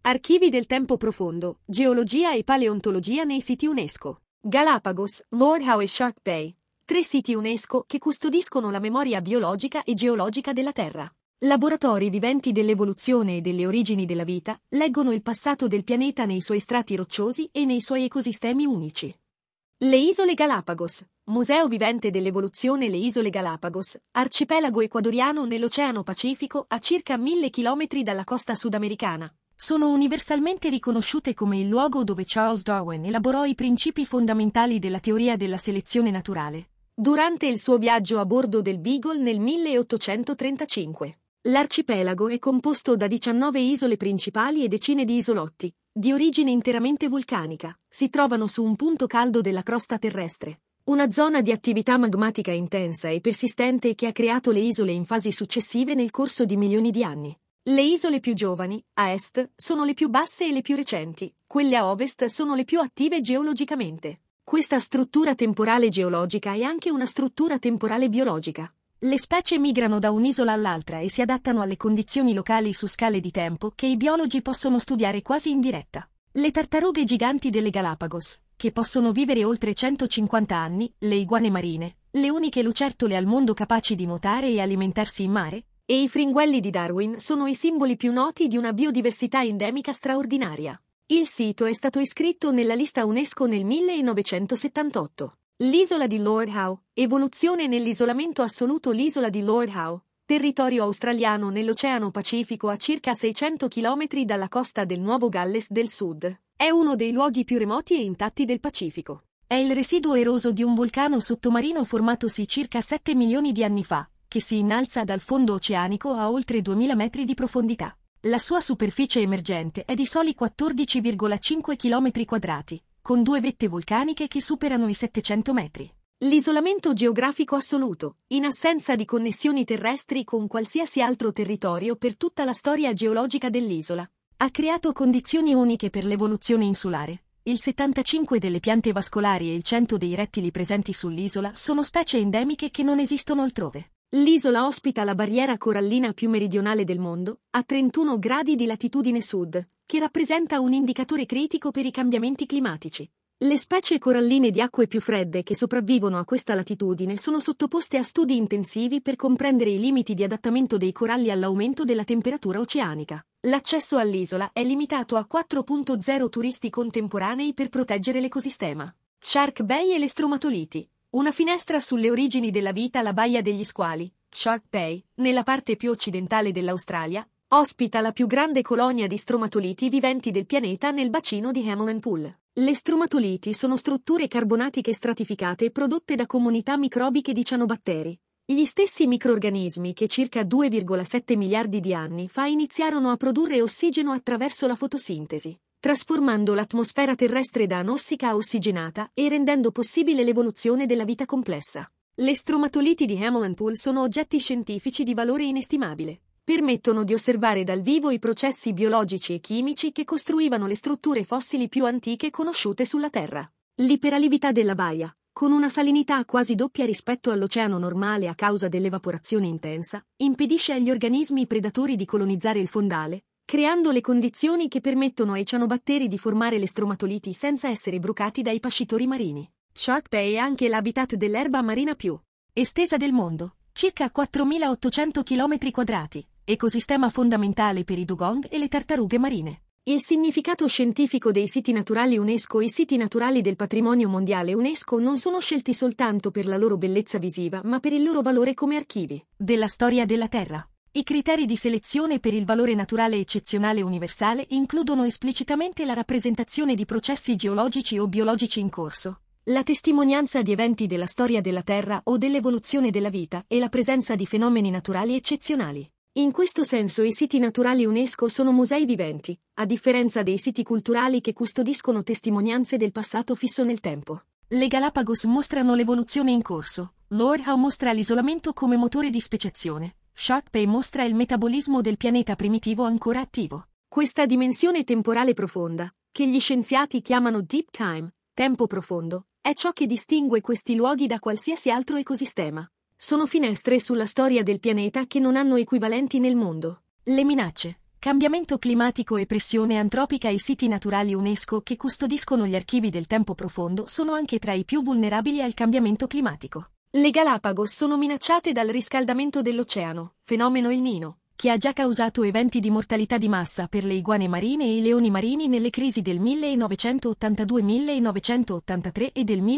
Archivi del tempo profondo, geologia e paleontologia nei siti UNESCO. Galapagos, Lord Howe e Shark Bay. 3 siti UNESCO che custodiscono la memoria biologica e geologica della Terra. Laboratori viventi dell'evoluzione e delle origini della vita, leggono il passato del pianeta nei suoi strati rocciosi e nei suoi ecosistemi unici. Le isole Galapagos. Museo vivente dell'evoluzione. Le isole Galapagos, arcipelago ecuadoriano nell'Oceano Pacifico a circa 1000 km dalla costa sudamericana, sono universalmente riconosciute come il luogo dove Charles Darwin elaborò i principi fondamentali della teoria della selezione naturale, durante il suo viaggio a bordo del Beagle nel 1835. L'arcipelago è composto da 19 isole principali e decine di isolotti, di origine interamente vulcanica, si trovano su un punto caldo della crosta terrestre, una zona di attività magmatica intensa e persistente che ha creato le isole in fasi successive nel corso di milioni di anni. Le isole più giovani, a est, sono le più basse e le più recenti, quelle a ovest sono le più attive geologicamente. Questa struttura temporale geologica è anche una struttura temporale biologica. Le specie migrano da un'isola all'altra e si adattano alle condizioni locali su scale di tempo che i biologi possono studiare quasi in diretta. Le tartarughe giganti delle Galapagos, che possono vivere oltre 150 anni, le iguane marine, le uniche lucertole al mondo capaci di nuotare e alimentarsi in mare, e i fringuelli di Darwin sono i simboli più noti di una biodiversità endemica straordinaria. Il sito è stato iscritto nella lista UNESCO nel 1978. L'isola di Lord Howe, evoluzione nell'isolamento assoluto. L'isola di Lord Howe, territorio australiano nell'Oceano Pacifico a circa 600 km dalla costa del Nuovo Galles del Sud, è uno dei luoghi più remoti e intatti del Pacifico. È il residuo eroso di un vulcano sottomarino formatosi circa 7 milioni di anni fa, che si innalza dal fondo oceanico a oltre 2000 metri di profondità. La sua superficie emergente è di soli 14,5 km², con 2 vette vulcaniche che superano i 700 metri. L'isolamento geografico assoluto, in assenza di connessioni terrestri con qualsiasi altro territorio per tutta la storia geologica dell'isola, ha creato condizioni uniche per l'evoluzione insulare. Il 75 delle piante vascolari e il 100 dei rettili presenti sull'isola sono specie endemiche che non esistono altrove. L'isola ospita la barriera corallina più meridionale del mondo, a 31 gradi di latitudine sud, che rappresenta un indicatore critico per i cambiamenti climatici. Le specie coralline di acque più fredde che sopravvivono a questa latitudine sono sottoposte a studi intensivi per comprendere i limiti di adattamento dei coralli all'aumento della temperatura oceanica. L'accesso all'isola è limitato a 4.0 turisti contemporanei per proteggere l'ecosistema. Shark Bay e le stromatoliti. Una finestra sulle origini della vita. La baia degli squali, Shark Bay, nella parte più occidentale dell'Australia, ospita la più grande colonia di stromatoliti viventi del pianeta nel bacino di Hamilton Pool. Le stromatoliti sono strutture carbonatiche stratificate prodotte da comunità microbiche di cianobatteri. Gli stessi microrganismi che circa 2,7 miliardi di anni fa iniziarono a produrre ossigeno attraverso la fotosintesi, trasformando l'atmosfera terrestre da anossica a ossigenata e rendendo possibile l'evoluzione della vita complessa. Le stromatoliti di Hamilton Pool sono oggetti scientifici di valore inestimabile. Permettono di osservare dal vivo i processi biologici e chimici che costruivano le strutture fossili più antiche conosciute sulla Terra. L'iperalività della baia, con una salinità quasi doppia rispetto all'oceano normale a causa dell'evaporazione intensa, impedisce agli organismi predatori di colonizzare il fondale, creando le condizioni che permettono ai cianobatteri di formare le stromatoliti senza essere brucati dai pascitori marini. Shark Bay è anche l'habitat dell'erba marina più estesa del mondo, circa 4.800 km², ecosistema fondamentale per i dugong e le tartarughe marine. Il significato scientifico dei siti naturali UNESCO. I siti naturali del patrimonio mondiale UNESCO non sono scelti soltanto per la loro bellezza visiva, ma per il loro valore come archivi della storia della Terra. I criteri di selezione per il valore naturale eccezionale universale includono esplicitamente la rappresentazione di processi geologici o biologici in corso, la testimonianza di eventi della storia della Terra o dell'evoluzione della vita e la presenza di fenomeni naturali eccezionali. In questo senso i siti naturali UNESCO sono musei viventi, a differenza dei siti culturali che custodiscono testimonianze del passato fisso nel tempo. Le Galapagos mostrano l'evoluzione in corso, Lord Howe mostra l'isolamento come motore di speciazione, Shark Bay mostra il metabolismo del pianeta primitivo ancora attivo. Questa dimensione temporale profonda, che gli scienziati chiamano deep time, tempo profondo, è ciò che distingue questi luoghi da qualsiasi altro ecosistema. Sono finestre sulla storia del pianeta che non hanno equivalenti nel mondo. Le minacce. Cambiamento climatico e pressione antropica. I siti naturali UNESCO che custodiscono gli archivi del tempo profondo sono anche tra i più vulnerabili al cambiamento climatico. Le Galapagos sono minacciate dal riscaldamento dell'oceano, fenomeno El Niño, che ha già causato eventi di mortalità di massa per le iguane marine e i leoni marini nelle crisi del 1982-1983 e del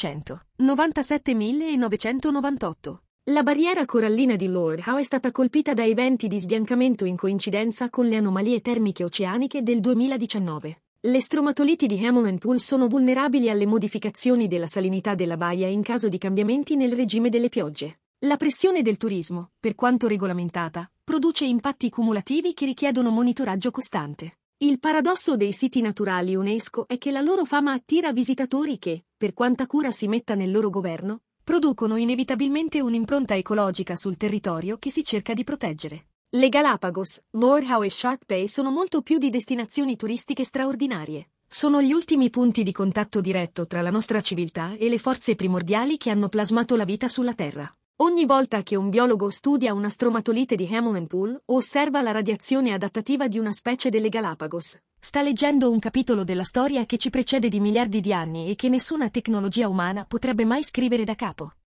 1997-1998. La barriera corallina di Lord Howe è stata colpita da eventi di sbiancamento in coincidenza con le anomalie termiche oceaniche del 2019. Le stromatoliti di Hamilton Pool sono vulnerabili alle modificazioni della salinità della baia in caso di cambiamenti nel regime delle piogge. La pressione del turismo, per quanto regolamentata, produce impatti cumulativi che richiedono monitoraggio costante. Il paradosso dei siti naturali UNESCO è che la loro fama attira visitatori che, per quanta cura si metta nel loro governo, producono inevitabilmente un'impronta ecologica sul territorio che si cerca di proteggere. Le Galapagos, Lord Howe e Shark Bay sono molto più di destinazioni turistiche straordinarie. Sono gli ultimi punti di contatto diretto tra la nostra civiltà e le forze primordiali che hanno plasmato la vita sulla Terra. Ogni volta che un biologo studia una stromatolite di Hamilton Pool o osserva la radiazione adattativa di una specie delle Galapagos, sta leggendo un capitolo della storia che ci precede di miliardi di anni e che nessuna tecnologia umana potrebbe mai scrivere da capo.